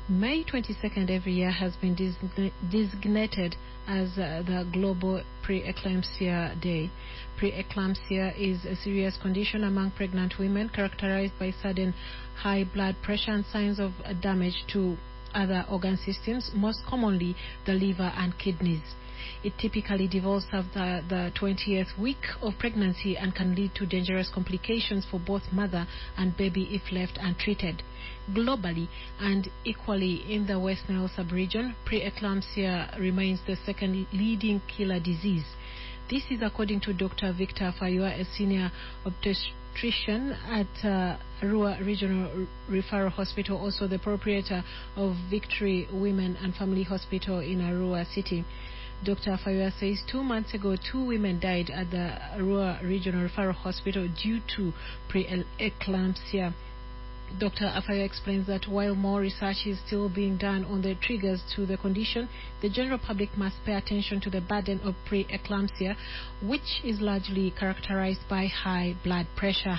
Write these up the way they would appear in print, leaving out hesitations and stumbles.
May 22nd every year has been designated as the Global Preeclampsia Day. Preeclampsia is a serious condition among pregnant women characterized by sudden high blood pressure and signs of damage to other organ systems, most commonly the liver and kidneys. It typically develops after the 20th week of pregnancy and can lead to dangerous complications for both mother and baby if left untreated. Globally and equally in the West Nile sub-region, preeclampsia remains the second leading killer disease. This is according to Dr. Victor Fayua, a senior obstetrician at Arua Regional Referral Hospital, also the proprietor of Victory Women and Family Hospital in Arua City. Dr. Fayua says 2 months ago, 2 women died at the Arua Regional Referral Hospital due to preeclampsia. Dr. Afaya explains that while more research is still being done on the triggers to the condition, the general public must pay attention to the burden of preeclampsia, which is largely characterized by high blood pressure.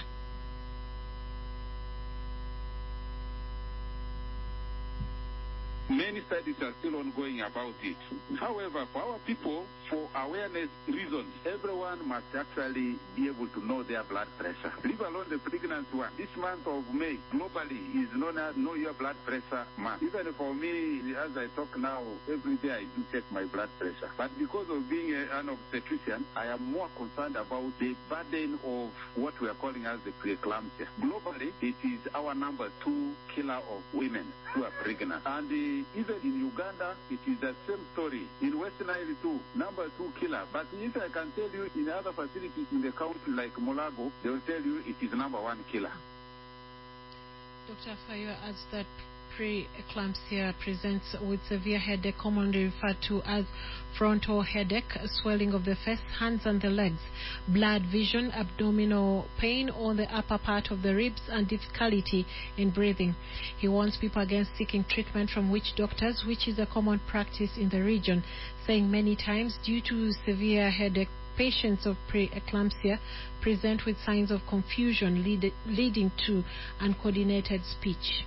Many studies are still ongoing about it. However, for our people, for awareness reasons, everyone must actually be able to know their blood pressure. Leave alone the pregnant one. This month of May, globally, is known as Know Your Blood Pressure Month. Even for me, as I talk now, every day I do check my blood pressure. But because of being an obstetrician, I am more concerned about the burden of what we are calling as the preeclampsia. Globally, it is our number 2 killer of women who are pregnant. And even in Uganda, it is the same story. In Western Nile too, number 2 killer. But if I can tell you in other facilities in the country like Molago, they will tell you it is number 1 killer. Dr. Fayua adds that preeclampsia presents with severe headache, commonly referred to as frontal headache, swelling of the face, hands and the legs, blurred vision, abdominal pain on the upper part of the ribs, and difficulty in breathing. He warns people against seeking treatment from witch doctors, which is a common practice in the region, saying many times due to severe headache, patients of preeclampsia present with signs of confusion leading to uncoordinated speech.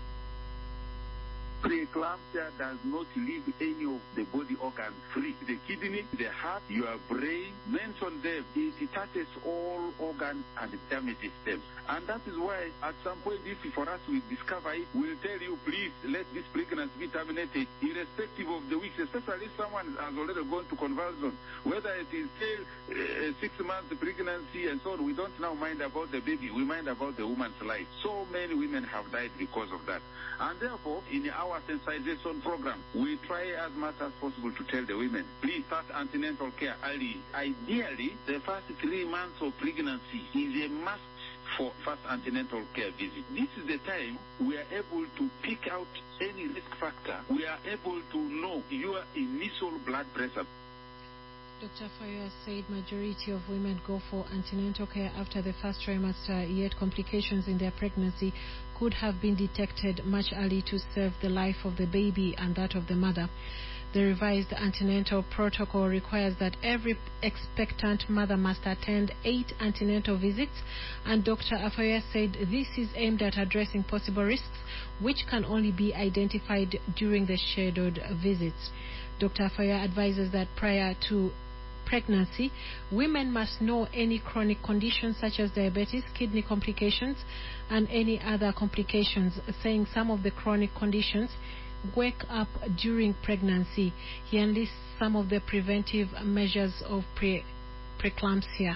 Preeclampsia does not leave any of the body organs free. The kidney, the heart, your brain, mention them. It touches all organs and damages them. And that is why at some point, if for us we discover it, we'll tell you, please let this pregnancy be terminated, irrespective of the weeks, especially if someone has already gone to convulsion. Whether it is still 6 months pregnancy and so on, we don't now mind about the baby, we mind about the woman's life. So many women have died because of that. And therefore, in our sensitization program, we try as much as possible to tell the women, please start antenatal care early. Ideally, the first 3 months of pregnancy is a must for first antenatal care visit. This is the time we are able to pick out any risk factor. We are able to know your initial blood pressure. Dr. Fayua said majority of women go for antenatal care after the first trimester, yet complications in their pregnancy could have been detected much early to save the life of the baby and that of the mother. The revised antenatal protocol requires that every expectant mother must attend 8 antenatal visits, and Dr. Afaya said this is aimed at addressing possible risks which can only be identified during the scheduled visits. Dr. Afaya advises that prior to pregnancy, women must know any chronic conditions such as diabetes, kidney complications, and any other complications, saying some of the chronic conditions wake up during pregnancy. He enlists some of the preventive measures of preeclampsia.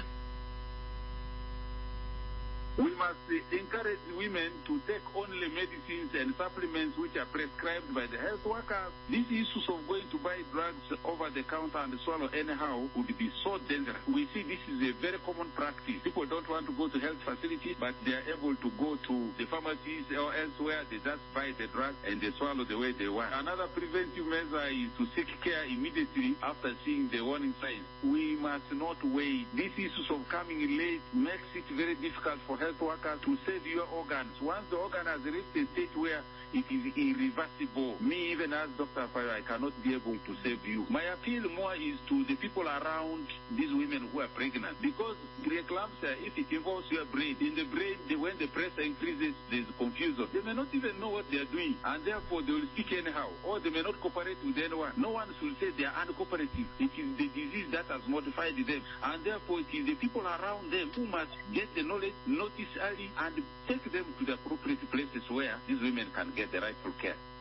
We must encourage women to take only medicines and supplements which are prescribed by the health workers. These issues of going to buy drugs over the counter and swallow anyhow would be so dangerous. We see this is a very common practice. People don't want to go to health facilities, but they are able to go to the pharmacies or elsewhere. They just buy the drug and they swallow the way they want. Another preventive measure is to seek care immediately after seeing the warning signs. We must not wait. These issues of coming late makes it very difficult for health workers to save your organs. Once the organ has reached a state where it is irreversible, me, even as Dr. Fayo, I cannot be able to save you. My appeal more is to the people around these women who are pregnant, because preeclampsia, if it involves your brain, in the brain, when the pressure increases, there's confusion. They may not even know what they are doing, and therefore they will speak anyhow, or they may not cooperate with anyone. No one should say they are uncooperative. It is the disease that has modified them, and therefore it is the people around them who must get the knowledge, notice early, and take them to the appropriate places where these women can get the rightful care.